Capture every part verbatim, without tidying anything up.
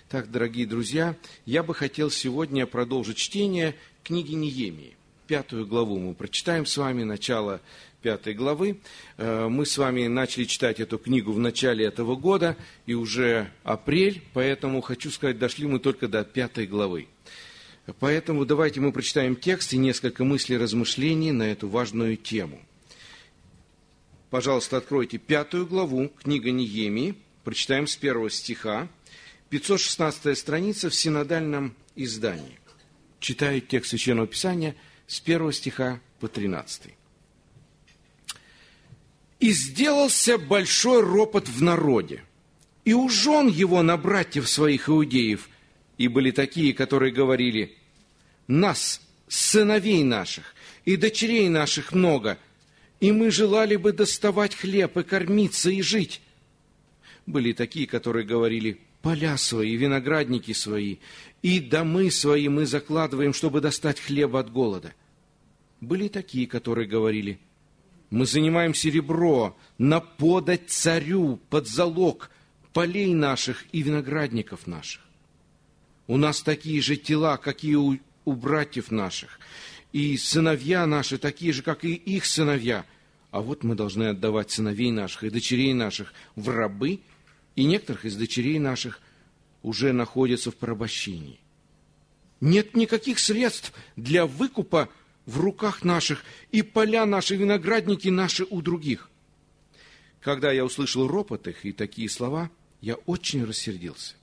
Так, дорогие друзья, я бы хотел сегодня продолжить чтение книги Неемии. Пятую главу мы прочитаем с вами, начало пятой главы. Мы с вами начали читать эту книгу в начале этого года, и уже апрель, поэтому, хочу сказать, дошли мы только до пятой главы. Поэтому давайте мы прочитаем текст и несколько мыслей, размышлений на эту важную тему. Пожалуйста, откройте пятую главу, книга Неемии, прочитаем с первого стиха, пятьсот шестнадцатая страница в синодальном издании. Читаю текст Священного Писания с первого стиха по тринадцатый. «И сделался большой ропот в народе, и ужен его на братьев своих иудеев, и были такие, которые говорили: нас, сыновей наших и дочерей наших много, и мы желали бы доставать хлеб и кормиться и жить. Были такие, которые говорили: поля свои, виноградники свои и домы свои мы закладываем, чтобы достать хлеба от голода. Были такие, которые говорили: мы занимаем серебро на подать царю под залог полей наших и виноградников наших. У нас такие же тела, какие у, у братьев наших, и сыновья наши такие же, как и их сыновья. А вот мы должны отдавать сыновей наших и дочерей наших в рабы, и некоторых из дочерей наших уже находятся в порабощении. Нет никаких средств для выкупа в руках наших, и поля наши, виноградники наши у других». Когда я услышал ропот их и такие слова, я очень рассердился.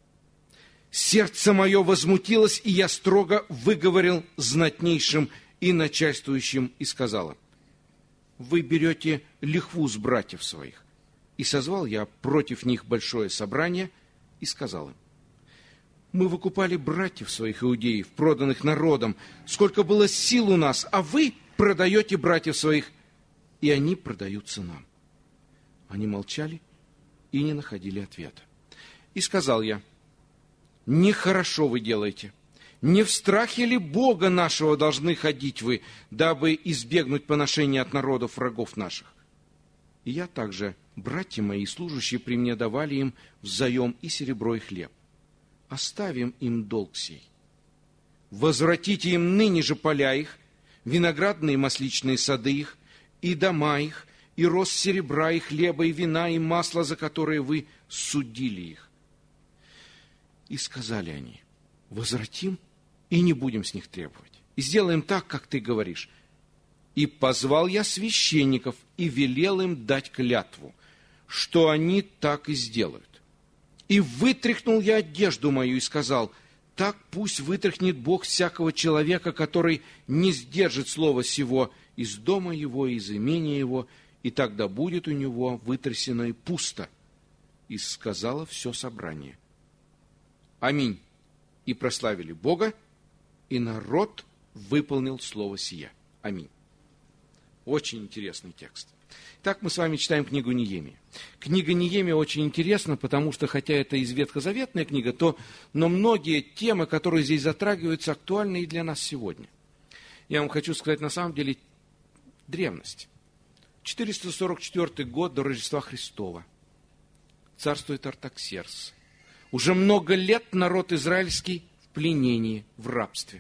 Сердце мое возмутилось, и я строго выговорил знатнейшим и начальствующим и сказала: вы берете лихву с братьев своих. И созвал я против них большое собрание и сказал им: мы выкупали братьев своих иудеев, проданных народом, сколько было сил у нас, а вы продаете братьев своих, и они продаются нам. Они молчали и не находили ответа. И сказал я: нехорошо вы делаете. Не в страхе ли Бога нашего должны ходить вы, дабы избегнуть поношения от народов врагов наших? И я также, братья мои, служащие при мне, давали им взаем и серебро, и хлеб. Оставим им долг сей. Возвратите им ныне же поля их, виноградные и масличные сады их, и дома их, и рост серебра, и хлеба, и вина, и масла, за которые вы судили их. И сказали они: возвратим, и не будем с них требовать. И сделаем так, как ты говоришь. И позвал я священников, и велел им дать клятву, что они так и сделают. И вытряхнул я одежду мою, и сказал: так пусть вытряхнет Бог всякого человека, который не сдержит слова сего из дома его, из имения его, и тогда будет у него вытрясено и пусто. И сказала все собрание: аминь. И прославили Бога, и народ выполнил слово сие. Аминь. Очень интересный текст. Так мы с вами читаем книгу Неемии. Книга Неемии очень интересна, потому что, хотя это из ветхозаветная книга, то, но многие темы, которые здесь затрагиваются, актуальны и для нас сегодня. Я вам хочу сказать, на самом деле, древность. четыреста сорок четвёртый год до Рождества Христова. Царствует Артаксеркс. Уже много лет народ израильский в пленении, в рабстве.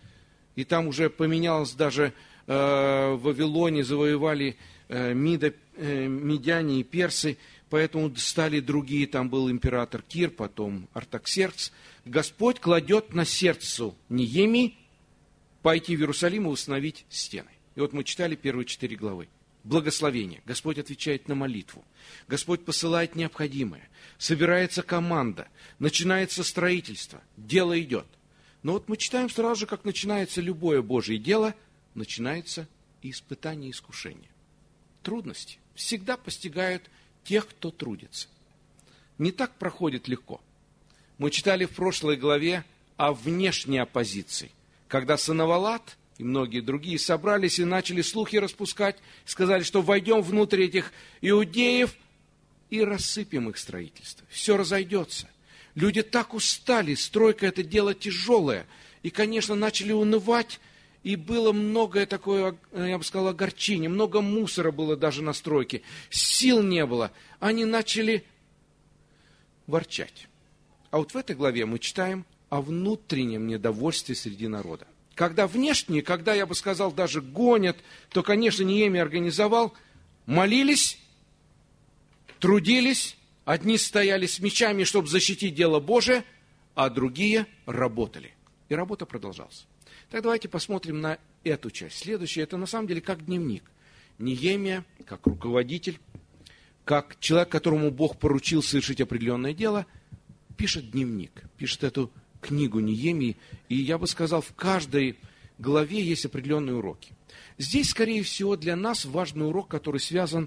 И там уже поменялось даже э, в Вавилоне, завоевали э, Мида, э, медяне и персы, поэтому стали другие, там был император Кир, потом Артаксеркс. Господь кладет на сердце Неемии пойти в Иерусалим и установить стены. И вот мы читали первые четыре главы. Благословение. Господь отвечает на молитву. Господь посылает необходимое. Собирается команда. Начинается строительство. Дело идет. Но вот мы читаем сразу же, как начинается любое Божье дело, начинается и испытание, и искушение. Трудности всегда постигают тех, кто трудится. Не так проходит легко. Мы читали в прошлой главе о внешней оппозиции, когда Санавалат и многие другие собрались и начали слухи распускать, сказали, что войдем внутрь этих иудеев и рассыпем их строительство. Все разойдется. Люди так устали, стройка это дело тяжелое. И, конечно, начали унывать, и было многое такое, я бы сказал, огорчение, много мусора было даже на стройке, сил не было. Они начали ворчать. А вот в этой главе мы читаем о внутреннем недовольстве среди народа. Когда внешние, когда, я бы сказал, даже гонят, то, конечно, Неемия организовал, молились, трудились, одни стояли с мечами, чтобы защитить дело Божие, а другие работали. И работа продолжалась. Так давайте посмотрим на эту часть. Следующее, это на самом деле как дневник. Неемия, как руководитель, как человек, которому Бог поручил совершить определенное дело, пишет дневник, пишет эту книгу Неемии. И я бы сказал, в каждой главе есть определенные уроки. Здесь, скорее всего, для нас важный урок, который связан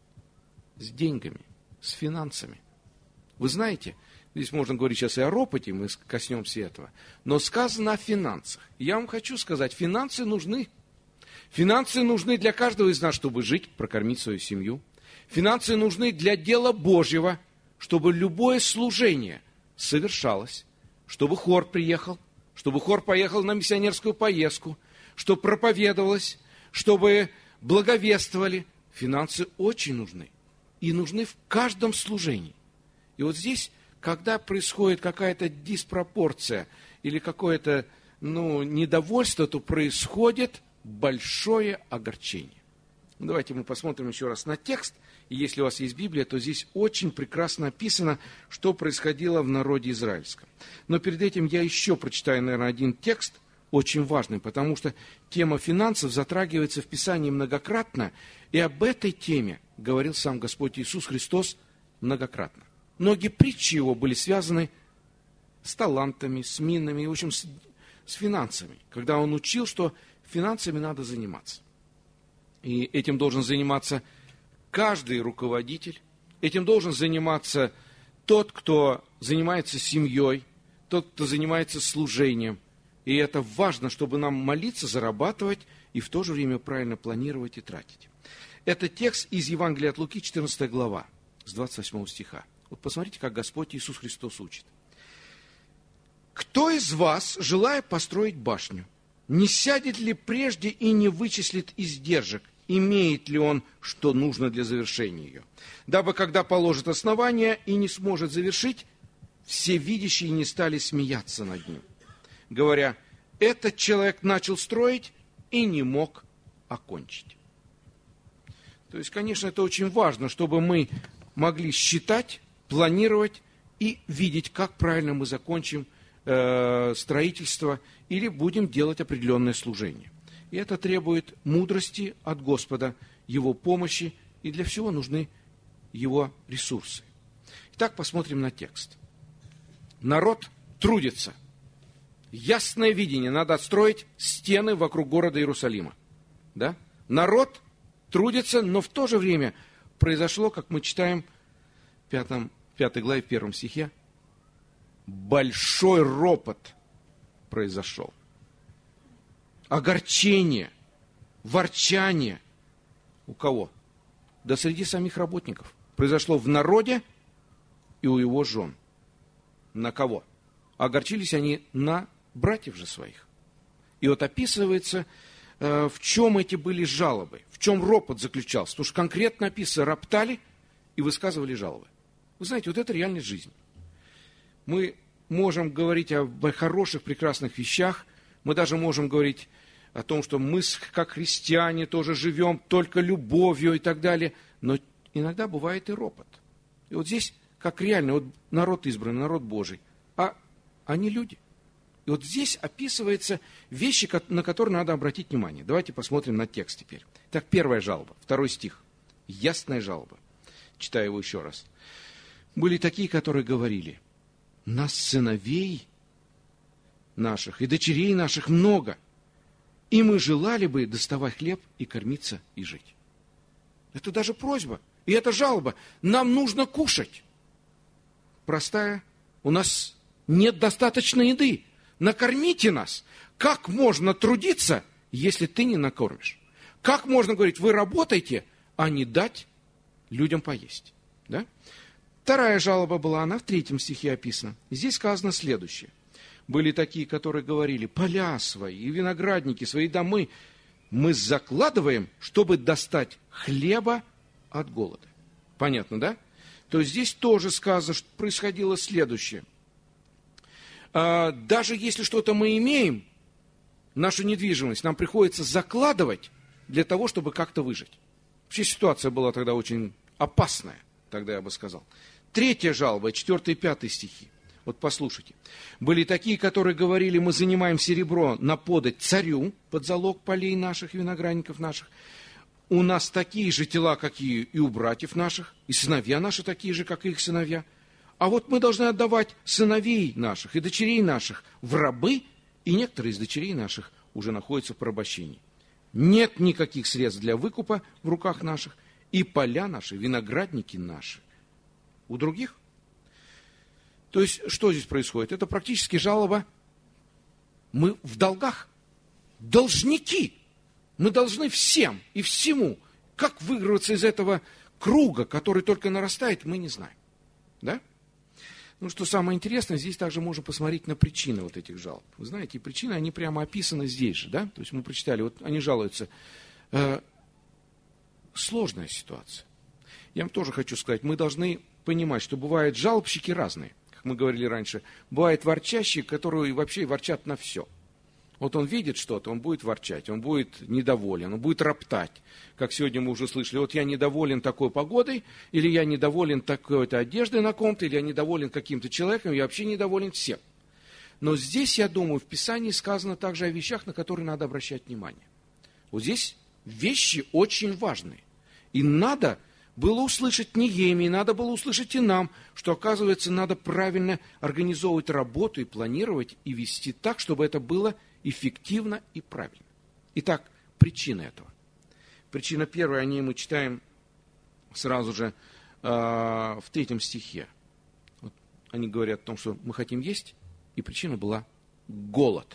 с деньгами, с финансами. Вы знаете, здесь можно говорить сейчас и о ропоте, мы коснемся этого, но сказано о финансах. Я вам хочу сказать, финансы нужны. Финансы нужны для каждого из нас, чтобы жить, прокормить свою семью. Финансы нужны для дела Божьего, чтобы любое служение совершалось, чтобы хор приехал, чтобы хор поехал на миссионерскую поездку, чтобы проповедовалось, чтобы благовествовали. Финансы очень нужны. И нужны в каждом служении. И вот здесь, когда происходит какая-то диспропорция или какое-то ну, недовольство, то происходит большое огорчение. Давайте мы посмотрим еще раз на текст. И если у вас есть Библия, то здесь очень прекрасно описано, что происходило в народе израильском. Но перед этим я еще прочитаю, наверное, один текст, очень важный, потому что тема финансов затрагивается в Писании многократно, и об этой теме говорил сам Господь Иисус Христос многократно. Многие притчи его были связаны с талантами, с минами, в общем, с, с финансами, когда он учил, что финансами надо заниматься. И этим должен заниматься каждый руководитель, этим должен заниматься тот, кто занимается семьей, тот, кто занимается служением. И это важно, чтобы нам молиться, зарабатывать и в то же время правильно планировать и тратить. Это текст из Евангелия от Луки, четырнадцатая глава, с двадцать восьмого стиха. Вот посмотрите, как Господь Иисус Христос учит. «Кто из вас, желая построить башню, не сядет ли прежде и не вычислит издержек, имеет ли он, что нужно для завершения ее, дабы, когда положит основание и не сможет завершить, все видящие не стали смеяться над ним, говоря, этот человек начал строить и не мог окончить». То есть, конечно, это очень важно, чтобы мы могли считать, планировать и видеть, как правильно мы закончим э, строительство или будем делать определенное служение. И это требует мудрости от Господа, Его помощи, и для всего нужны Его ресурсы. Итак, посмотрим на текст. Народ трудится. Ясное видение. Надо отстроить стены вокруг города Иерусалима. Да? Народ трудится, но в то же время произошло, как мы читаем в пятом, пятой главе, в первом стихе, большой ропот произошел. Огорчение, ворчание. У кого? Да среди самих работников. Произошло в народе и у его жен. На кого? Огорчились они на братьев же своих. И вот описывается, э, в чем эти были жалобы, в чем ропот заключался. Потому что конкретно описано, роптали и высказывали жалобы. Вы знаете, вот это реальность жизни. Мы можем говорить о хороших, прекрасных вещах, мы даже можем говорить о том, что мы, как христиане, тоже живем только любовью и так далее, но иногда бывает и ропот. И вот здесь, как реально, вот народ избранный, народ Божий, а они люди. И вот здесь описываются вещи, на которые надо обратить внимание. Давайте посмотрим на текст теперь. Так, первая жалоба, второй стих. Ясная жалоба. Читаю его еще раз. Были такие, которые говорили, нас сыновей наших и дочерей наших много, и мы желали бы доставать хлеб и кормиться и жить. Это даже просьба, и это жалоба. Нам нужно кушать. Простая. У нас нет достаточно еды. Накормите нас. Как можно трудиться, если ты не накормишь? Как можно говорить, вы работаете, а не дать людям поесть? Да? Вторая жалоба была, она в третьем стихе описана. Здесь сказано следующее. Были такие, которые говорили, поля свои и виноградники, свои домы мы закладываем, чтобы достать хлеба от голода. Понятно, да? То есть здесь тоже сказано, что происходило следующее. Даже если что-то мы имеем, нашу недвижимость, нам приходится закладывать для того, чтобы как-то выжить. Вообще ситуация была тогда очень опасная, тогда я бы сказал. Третья жалоба, четвертый и пятый стихи. Вот послушайте. Были такие, которые говорили, мы занимаем серебро на подать царю под залог полей наших, виноградников наших. У нас такие же тела, какие и у братьев наших, и сыновья наши такие же, как и их сыновья. А вот мы должны отдавать сыновей наших и дочерей наших в рабы, и некоторые из дочерей наших уже находятся в порабощении. Нет никаких средств для выкупа в руках наших, и поля наши, виноградники наши у других. То есть, что здесь происходит? Это практически жалоба. Мы в долгах, должники. Мы должны всем и всему. Как вырваться из этого круга, который только нарастает, мы не знаем. Да? Ну, что самое интересное, здесь также можно посмотреть на причины вот этих жалоб. Вы знаете, причины, они прямо описаны здесь же, да? То есть мы прочитали, вот они жалуются. Э, сложная ситуация. Я вам тоже хочу сказать, мы должны понимать, что бывают жалобщики разные. Как мы говорили раньше, бывают ворчащие, которые вообще ворчат на все. Вот он видит что-то, он будет ворчать, он будет недоволен, он будет роптать. Как сегодня мы уже слышали, вот я недоволен такой погодой, или я недоволен такой-то одеждой на ком-то, или я недоволен каким-то человеком, я вообще недоволен всем. Но здесь, я думаю, в Писании сказано также о вещах, на которые надо обращать внимание. Вот здесь вещи очень важные. И надо было услышать Неемии, надо было услышать и нам, что, оказывается, надо правильно организовывать работу и планировать, и вести так, чтобы это было эффективно и правильно. Итак, причина этого. Причина первая, о ней мы читаем сразу же э, в третьем стихе. Вот они говорят о том, что мы хотим есть, и причина была голод.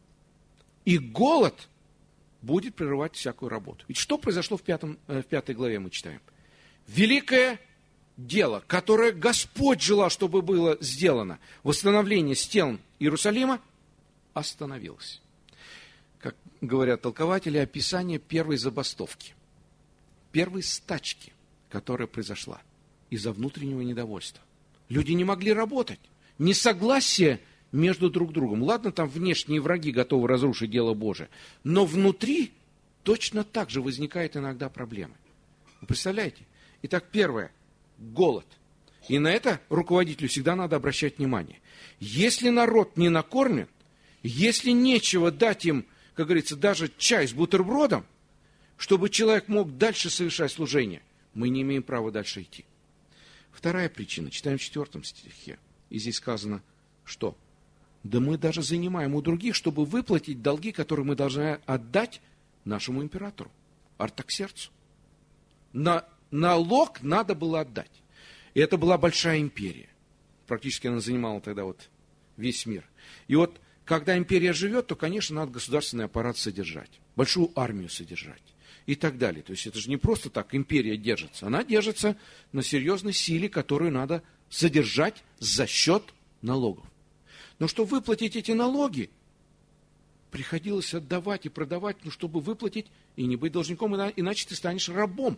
И голод будет прерывать всякую работу. Ведь что произошло в, пятом, э, в пятой главе, мы читаем? Великое дело, которое Господь желал, чтобы было сделано, восстановление стен Иерусалима, остановилось. Как говорят толкователи, описание первой забастовки, первой стачки, которая произошла из-за внутреннего недовольства. Люди не могли работать. Несогласие между друг другом. Ладно, там внешние враги готовы разрушить дело Божие, но внутри точно так же возникают иногда проблемы. Вы представляете? Итак, первое – голод. И на это руководителю всегда надо обращать внимание. Если народ не накормлен, если нечего дать им, как говорится, даже чай с бутербродом, чтобы человек мог дальше совершать служение, мы не имеем права дальше идти. Вторая причина, читаем в четвертом стихе. И здесь сказано, что? Да мы даже занимаем у других, чтобы выплатить долги, которые мы должны отдать нашему императору, Артаксерксу. На налог надо было отдать. И это была большая империя. Практически она занимала тогда вот весь мир. И вот когда империя живет, то, конечно, надо государственный аппарат содержать, большую армию содержать и так далее. То есть это же не просто так империя держится. Она держится на серьезной силе, которую надо содержать за счет налогов. Но чтобы выплатить эти налоги, приходилось отдавать и продавать, ну, чтобы выплатить и не быть должником, иначе ты станешь рабом.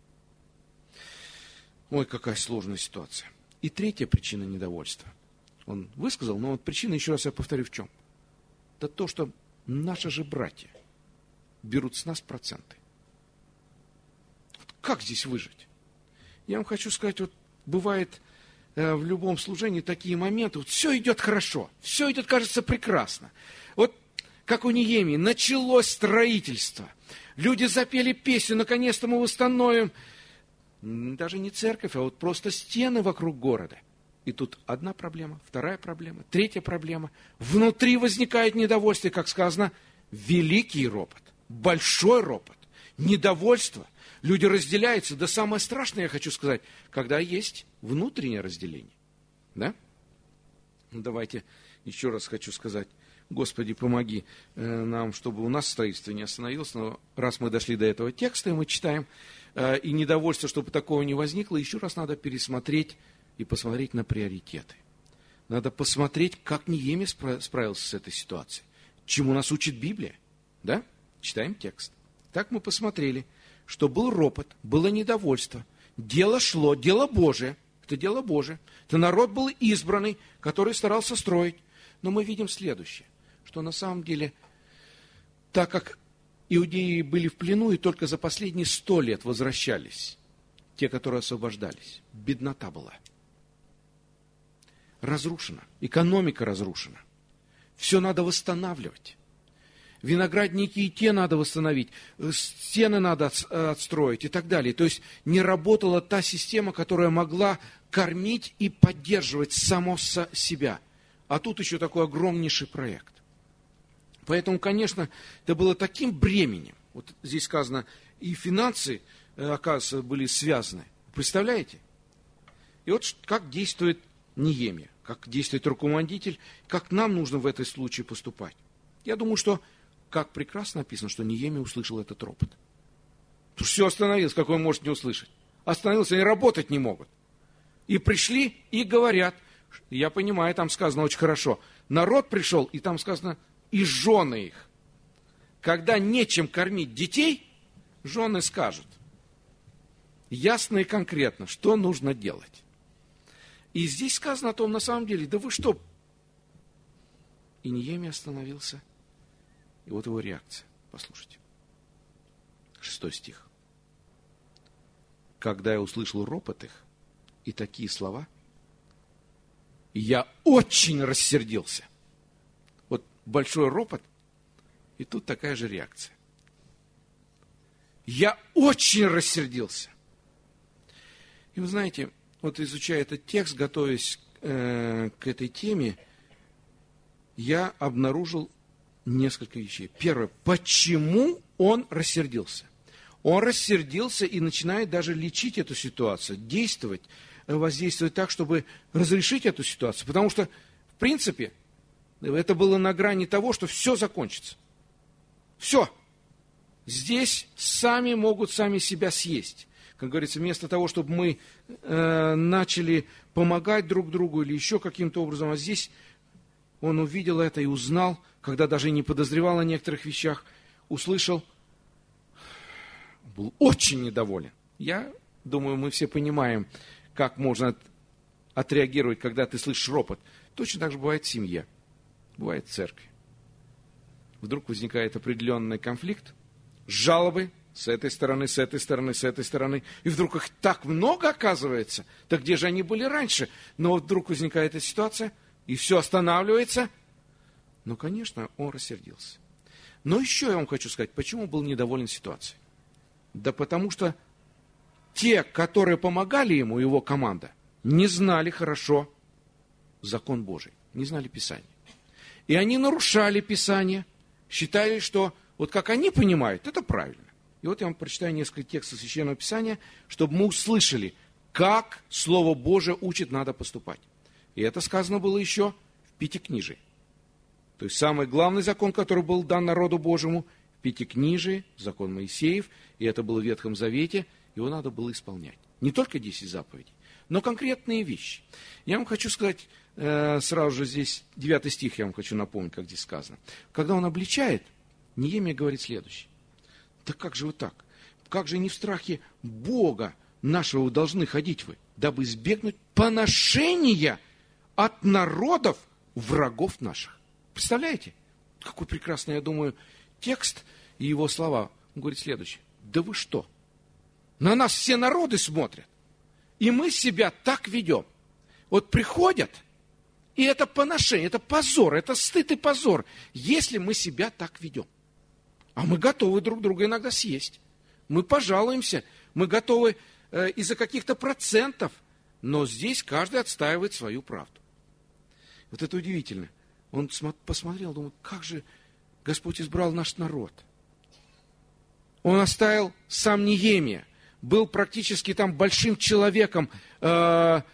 Ой, какая сложная ситуация. И третья причина недовольства. Он высказал, но вот причина, еще раз я повторю, в чем? Это то, что наши же братья берут с нас проценты. Вот как здесь выжить? Я вам хочу сказать, вот бывает э, в любом служении такие моменты, вот все идет хорошо, все идет, кажется, прекрасно. Вот как у Неемии, началось строительство. Люди запели песню, наконец-то мы восстановим. Даже не церковь, а вот просто стены вокруг города. И тут одна проблема, вторая проблема, третья проблема. Внутри возникает недовольство, как сказано, великий ропот, большой ропот, недовольство. Люди разделяются. Да самое страшное, я хочу сказать, когда есть внутреннее разделение. Да? Ну, давайте еще раз хочу сказать. Господи, помоги э, нам, чтобы у нас строительство не остановилось. Но раз мы дошли до этого текста, и мы читаем, э, и недовольство, чтобы такого не возникло, еще раз надо пересмотреть и посмотреть на приоритеты. Надо посмотреть, как Неемия справился с этой ситуацией. Чему нас учит Библия. Да? Читаем текст. Так мы посмотрели, что был ропот, было недовольство. Дело шло, дело Божие. Это дело Божие. Это народ был избранный, который старался строить. Но мы видим следующее, что на самом деле, так как иудеи были в плену и только за последние сто лет возвращались, те, которые освобождались, беднота была. Разрушена, экономика разрушена. Все надо восстанавливать. Виноградники и те надо восстановить, стены надо отстроить и так далее. То есть не работала та система, которая могла кормить и поддерживать само себя. А тут еще такой огромнейший проект. Поэтому, конечно, это было таким бременем. Вот здесь сказано, и финансы, оказывается, были связаны. Представляете? И вот как действует Неемия, как действует руководитель, как нам нужно в этом случае поступать. Я думаю, что как прекрасно написано, что Неемия услышал этот ропот. Потому что все остановилось, как он может не услышать. Остановился, они работать не могут. И пришли, и говорят, я понимаю, там сказано очень хорошо, народ пришел, и там сказано, и жены их. Когда нечем кормить детей, жены скажут, ясно и конкретно, что нужно делать. И здесь сказано о том, на самом деле, да вы что? И Неемия остановился. И вот его реакция. Послушайте. Шестой стих. Когда я услышал ропот их и такие слова, я очень рассердился. Вот большой ропот, и тут такая же реакция. Я очень рассердился. И вы знаете, вот изучая этот текст, готовясь э, к этой теме, я обнаружил несколько вещей. Первое. Почему он рассердился? Он рассердился и начинает даже лечить эту ситуацию, действовать, воздействовать так, чтобы разрешить эту ситуацию. Потому что, в принципе, это было на грани того, что все закончится. Все. Здесь сами могут сами себя съесть. Как говорится, вместо того, чтобы мы э, начали помогать друг другу или еще каким-то образом, а здесь он увидел это и узнал, когда даже не подозревал о некоторых вещах, услышал, был очень недоволен. Я думаю, мы все понимаем, как можно отреагировать, когда ты слышишь ропот. Точно так же бывает в семье, бывает в церкви. Вдруг возникает определенный конфликт, жалобы с этой стороны, с этой стороны, с этой стороны. И вдруг их так много оказывается. Так где же они были раньше? Но вот вдруг возникает эта ситуация, и все останавливается. Ну, конечно, он рассердился. Но еще я вам хочу сказать, почему был недоволен ситуацией. Да потому что те, которые помогали ему, его команда, не знали хорошо закон Божий, не знали Писания. И они нарушали Писание, считали, что вот как они понимают, это правильно. И вот я вам прочитаю несколько текстов Священного Писания, чтобы мы услышали, как Слово Божие учит, надо поступать. И это сказано было еще в Пятикнижии. То есть самый главный закон, который был дан народу Божьему, в Пятикнижии, закон Моисеев, и это было в Ветхом Завете, его надо было исполнять. Не только десять заповедей, но конкретные вещи. Я вам хочу сказать, э, сразу же здесь, девятый стих я вам хочу напомнить, как здесь сказано. Когда он обличает, Неемия говорит следующее. Да как же вы так? Как же не в страхе Бога нашего вы должны ходить вы, дабы избегнуть поношения от народов врагов наших? Представляете? Какой прекрасный, я думаю, текст и его слова. Он говорит следующее. Да вы что? На нас все народы смотрят. И мы себя так ведем. Вот приходят, и это поношение, это позор, это стыд и позор, если мы себя так ведем. А мы готовы друг друга иногда съесть. Мы пожалуемся, мы готовы э, из-за каких-то процентов, но здесь каждый отстаивает свою правду. Вот это удивительно. Он посмотрел, думал, как же Господь избрал наш народ. Он оставил сам Неемия, был практически там большим человеком, э,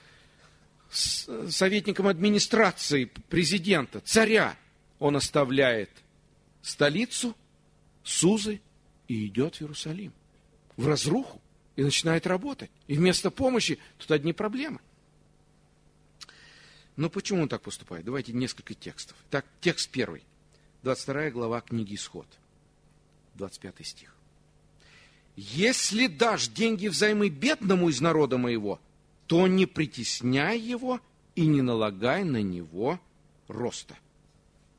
советником администрации президента, царя. Он оставляет столицу, Сузы, и идет в Иерусалим, в разруху, и начинает работать. И вместо помощи тут одни проблемы. Но почему он так поступает? Давайте несколько текстов. Так, текст первый, двадцать вторая глава книги Исход, двадцать пятый стих. «Если дашь деньги взаймы бедному из народа моего, то не притесняй его и не налагай на него роста».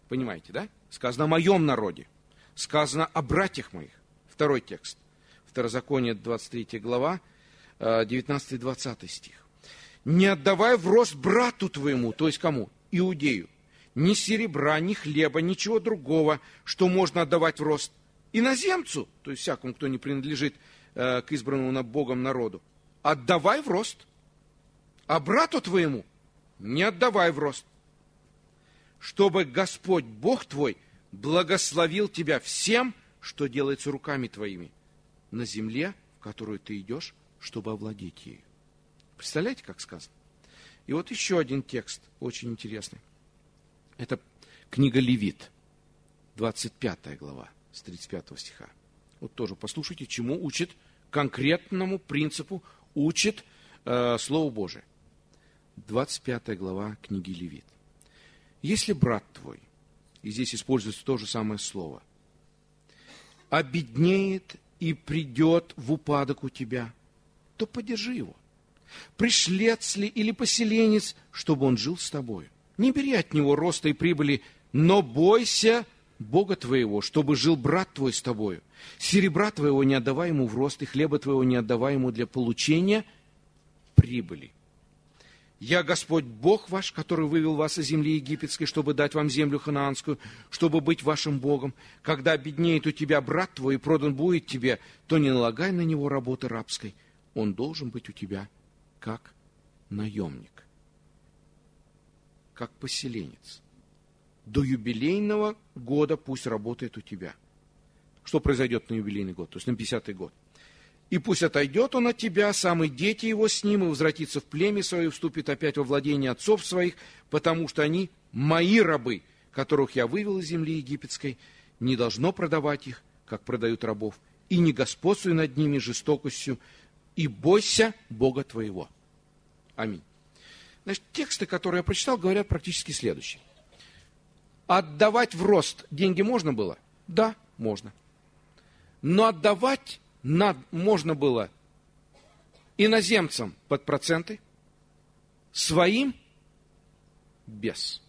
Понимаете, да? Сказано о моем народе. Сказано о братьях моих. Второй текст. Второзаконие, двадцать третья глава, девятнадцатый-двадцатый стих. «Не отдавай в рост брату твоему», то есть кому? Иудею, «ни серебра, ни хлеба, ничего другого, что можно отдавать в рост иноземцу», то есть всякому, кто не принадлежит э, к избранному на Богом народу, «отдавай в рост, а брату твоему не отдавай в рост, чтобы Господь Бог твой благословил тебя всем, что делается руками твоими, на земле, в которую ты идешь, чтобы овладеть ею». Представляете, как сказано? И вот еще один текст, очень интересный. Это книга Левит, двадцать пятая глава, с тридцать пятого стиха. Вот тоже послушайте, чему учит, конкретному принципу учит э, Слово Божие. двадцать пятая глава книги Левит. «Если брат твой», и здесь используется то же самое слово, «обеднеет и придет в упадок у тебя, то поддержи его. Пришлец ли или поселенец, чтобы он жил с тобою. Не бери от него роста и прибыли, но бойся Бога твоего, чтобы жил брат твой с тобою. Серебра твоего не отдавай ему в рост, и хлеба твоего не отдавай ему для получения прибыли. Я Господь Бог ваш, который вывел вас из земли египетской, чтобы дать вам землю ханаанскую, чтобы быть вашим Богом. Когда обеднеет у тебя брат твой и продан будет тебе, то не налагай на него работы рабской. Он должен быть у тебя как наемник, как поселенец. До юбилейного года пусть работает у тебя». Что произойдет на юбилейный год, то есть на пятидесятый год? «И пусть отойдет он от тебя, сам и дети его с ним, и возвратится в племя свое, и вступит опять во владение отцов своих, потому что они мои рабы, которых я вывел из земли египетской. Не должно продавать их, как продают рабов, и не господствуй над ними жестокостью, и бойся Бога твоего». Аминь. Значит, тексты, которые я прочитал, говорят практически следующее. Отдавать в рост деньги можно было? Да, можно. Но отдавать над, можно было иноземцам под проценты, своим без.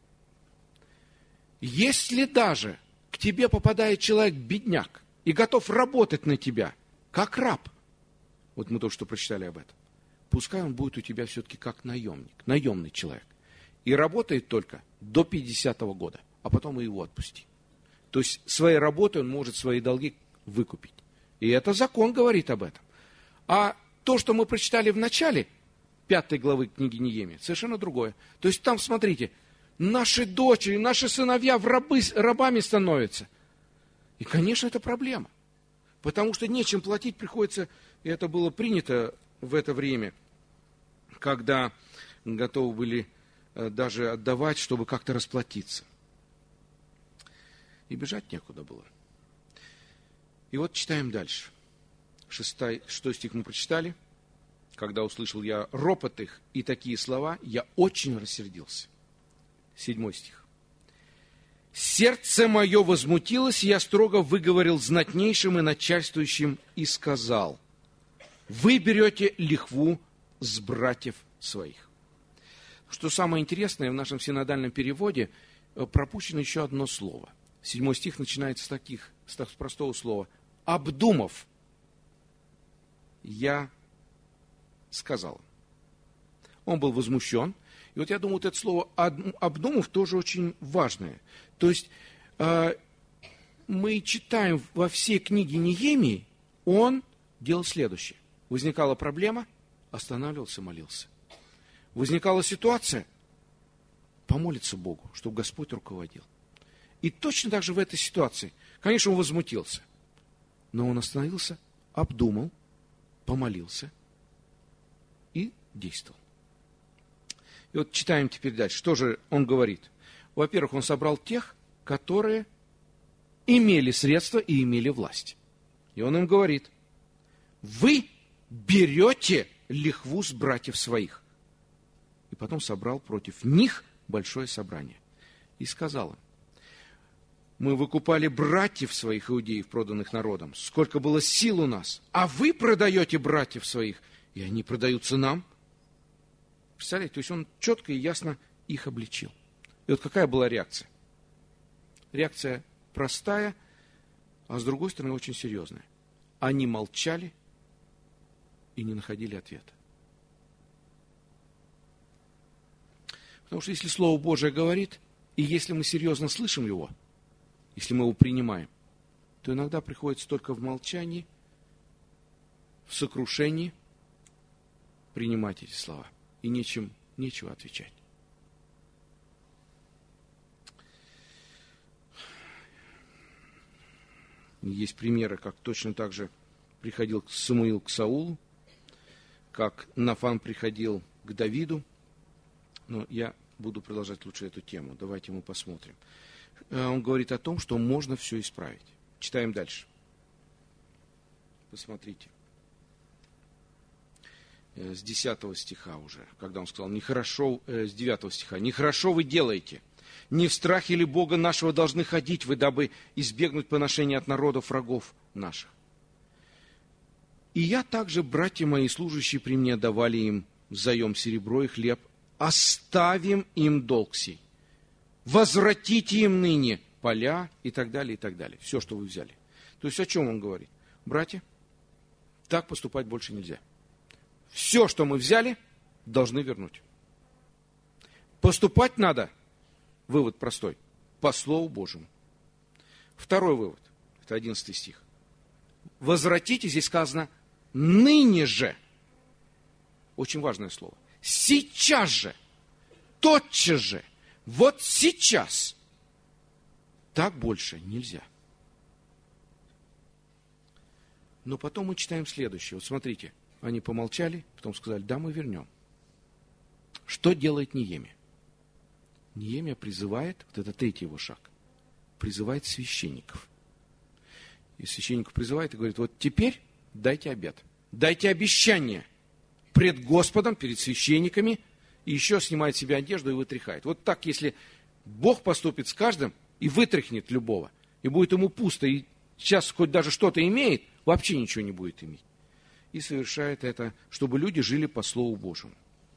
Если даже к тебе попадает человек-бедняк и готов работать на тебя, как раб, вот мы только что прочитали об этом, пускай он будет у тебя все-таки как наемник, наемный человек. И работает только до пятидесятого года, а потом и его отпусти. То есть своей работой он может свои долги выкупить. И это закон говорит об этом. А то, что мы прочитали в начале пятой главы книги Неемии, совершенно другое. То есть там, смотрите, наши дочери, наши сыновья в рабы, рабами становятся. И, конечно, это проблема. Потому что нечем платить приходится, и это было принято в это время, когда готовы были даже отдавать, чтобы как-то расплатиться. И бежать некуда было. И вот читаем дальше. Шестой, шестой стих мы прочитали. «Когда услышал я ропот их и такие слова, я очень рассердился». Седьмой стих. «Сердце мое возмутилось, и я строго выговорил знатнейшим и начальствующим и сказал: вы берете лихву с братьев своих». Что самое интересное, в нашем синодальном переводе пропущено еще одно слово. Седьмой стих начинается с таких, с простого слова. «Обдумав, я сказал». Он был возмущен. И вот я думаю, вот это слово «обдумав» тоже очень важное. То есть мы читаем во всей книге Неемии, он делал следующее. Возникала проблема, останавливался, молился. Возникала ситуация, помолиться Богу, чтобы Господь руководил. И точно так же в этой ситуации, конечно, он возмутился, но он остановился, обдумал, помолился и действовал. И вот читаем теперь дальше. Что же он говорит? Во-первых, он собрал тех, которые имели средства и имели власть. И он им говорит: вы берете лихву с братьев своих. И потом собрал против них большое собрание. И сказал им: мы выкупали братьев своих иудеев, проданных народом. Сколько было сил у нас. А вы продаете братьев своих, и они продаются нам. Представляете, то есть он четко и ясно их обличил. И вот какая была реакция? Реакция простая, а с другой стороны очень серьезная. Они молчали и не находили ответа. Потому что если Слово Божие говорит, и если мы серьезно слышим его, если мы его принимаем, то иногда приходится только в молчании, в сокрушении принимать эти слова. И нечем, нечего отвечать. Есть примеры, как точно так же приходил Самуил к Саулу, как Нафан приходил к Давиду. Но я буду продолжать лучше эту тему. Давайте мы посмотрим. Он говорит о том, что можно все исправить. Читаем дальше. Посмотрите. С десятого стиха уже, когда он сказал, нехорошо, с девятого стиха, нехорошо вы делаете. Не в страхе ли Бога нашего должны ходить вы, дабы избегнуть поношения от народов врагов наших? И я также, братья мои, служащие при мне, давали им взаем серебро и хлеб, оставим им долг сей, возвратите им ныне поля и так далее, и так далее. Все, что вы взяли. То есть о чем он говорит? Братья, так поступать больше нельзя. Все, что мы взяли, должны вернуть. Поступать надо, вывод простой, по Слову Божьему. Второй вывод, это одиннадцатый стих. Возвратите, здесь сказано, ныне же. Очень важное слово. Сейчас же, тотчас же, вот сейчас. Так больше нельзя. Но потом мы читаем следующее. Вот смотрите, они помолчали, потом сказали, да, мы вернем. Что делает Неемия? Неемия призывает, вот это третий его шаг, призывает священников. И священников призывает и говорит, вот теперь дайте обет, дайте обещание пред Господом, перед священниками, и еще снимает с себя одежду и вытряхает. Вот так, если Бог поступит с каждым и вытряхнет любого, и будет ему пусто, и сейчас хоть даже что-то имеет, вообще ничего не будет иметь. И совершает это, чтобы люди жили по Слову Божьему.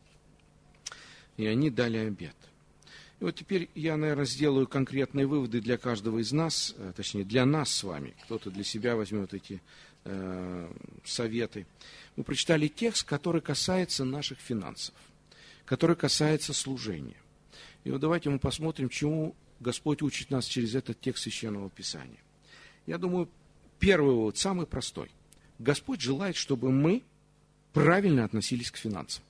И они дали обет. И вот теперь я, наверное, сделаю конкретные выводы для каждого из нас, точнее, для нас с вами. Кто-то для себя возьмет эти э, советы. Мы прочитали текст, который касается наших финансов, который касается служения. И вот давайте мы посмотрим, чему Господь учит нас через этот текст Священного Писания. Я думаю, первый вывод, самый простой. Господь желает, чтобы мы правильно относились к финансам.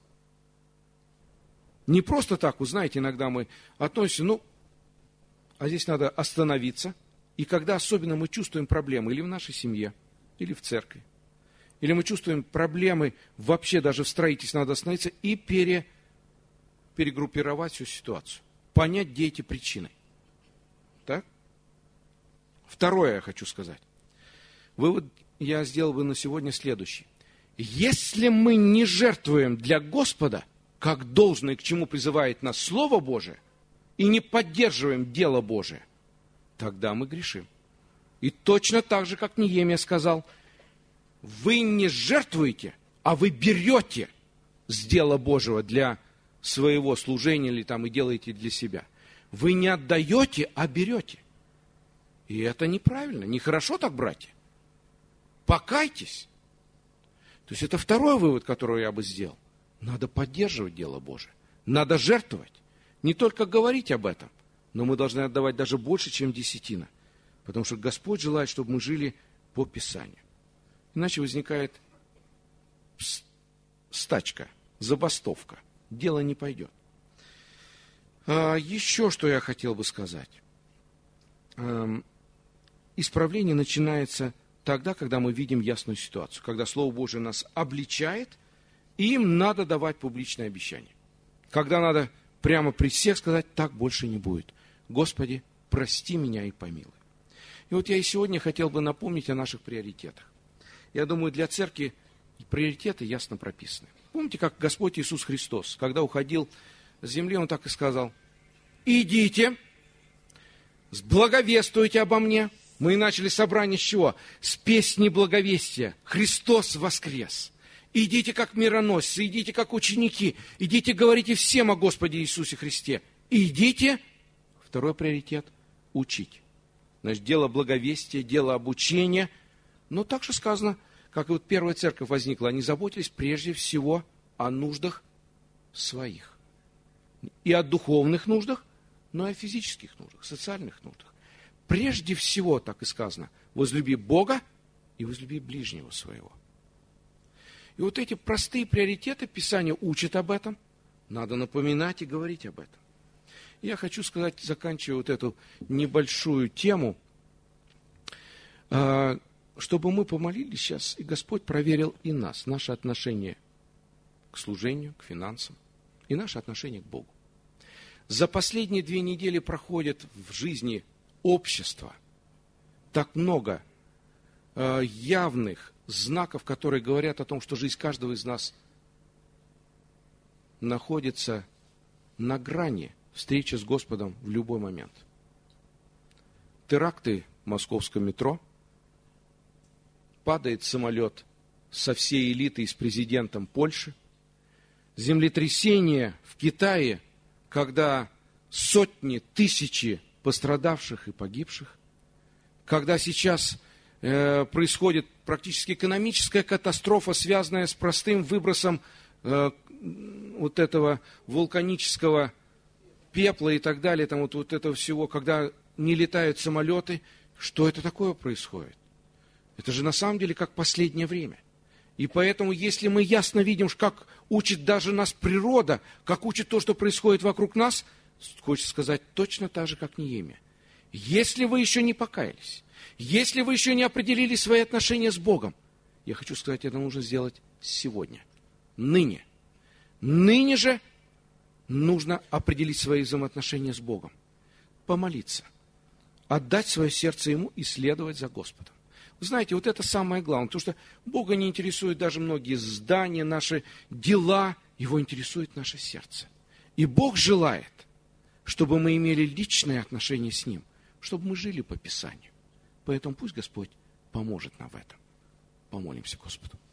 Не просто так, вы знаете, иногда мы относимся, ну, а здесь надо остановиться. И когда особенно мы чувствуем проблемы или в нашей семье, или в церкви, или мы чувствуем проблемы вообще даже в строительстве, надо остановиться и пере, перегруппировать всю ситуацию. Понять, где эти причины. Так? Второе я хочу сказать. Вывод я сделал бы на сегодня следующий. Если мы не жертвуем для Господа, как должно и к чему призывает нас Слово Божие, и не поддерживаем дело Божие, тогда мы грешим. И точно так же, как Неемия сказал, вы не жертвуете, а вы берете с дела Божьего для своего служения или там и делаете для себя. Вы не отдаете, а берете. И это неправильно, нехорошо так, братья. Покайтесь. То есть это второй вывод, который я бы сделал. Надо поддерживать дело Божие. Надо жертвовать. Не только говорить об этом, но мы должны отдавать даже больше, чем десятина. Потому что Господь желает, чтобы мы жили по Писанию. Иначе возникает стачка, забастовка. Дело не пойдет. А, еще что я хотел бы сказать. А, исправление начинается тогда, когда мы видим ясную ситуацию. Когда Слово Божие нас обличает, и им надо давать публичное обещание. Когда надо прямо при всех сказать, так больше не будет. Господи, прости меня и помилуй. И вот я и сегодня хотел бы напомнить о наших приоритетах. Я думаю, для церкви приоритеты ясно прописаны. Помните, как Господь Иисус Христос, когда уходил с земли, Он так и сказал, идите, благовествуйте обо мне. Мы начали собрание с чего? С песни благовестия. Христос воскрес. Идите как мироносцы, идите как ученики, идите говорите всем о Господе Иисусе Христе. Идите, второй приоритет, учить. Значит, дело благовестия, дело обучения. Но также сказано, как и вот первая церковь возникла, они заботились прежде всего о нуждах своих. И о духовных нуждах, но и о физических нуждах, социальных нуждах. Прежде всего, так и сказано, возлюби Бога и возлюби ближнего своего. И вот эти простые приоритеты Писание учит об этом. Надо напоминать и говорить об этом. Я хочу сказать, заканчивая вот эту небольшую тему, чтобы мы помолились сейчас, и Господь проверил и нас, наше отношение к служению, к финансам, и наше отношение к Богу. За последние две недели проходит в жизни общества так много э, явных знаков, которые говорят о том, что жизнь каждого из нас находится на грани встречи с Господом в любой момент. Теракты в московском метро, падает самолет со всей элитой и с президентом Польши, землетрясение в Китае, когда сотни, тысячи пострадавших и погибших, когда сейчас э, происходит практически экономическая катастрофа, связанная с простым выбросом э, вот этого вулканического пепла и так далее, там вот, вот этого всего, когда не летают самолеты, что это такое происходит? Это же на самом деле как последнее время. И поэтому, если мы ясно видим, как учит даже нас природа, как учит то, что происходит вокруг нас, хочется сказать точно так же, как Неемия. Если вы еще не покаялись, если вы еще не определили свои отношения с Богом, я хочу сказать, это нужно сделать сегодня, ныне. Ныне же нужно определить свои взаимоотношения с Богом, помолиться, отдать свое сердце Ему и следовать за Господом. Вы знаете, вот это самое главное, потому что Бога не интересуют даже многие здания, наши дела, Его интересует наше сердце. И Бог желает, чтобы мы имели личные отношения с Ним, чтобы мы жили по Писанию. Поэтому пусть Господь поможет нам в этом. Помолимся Господу.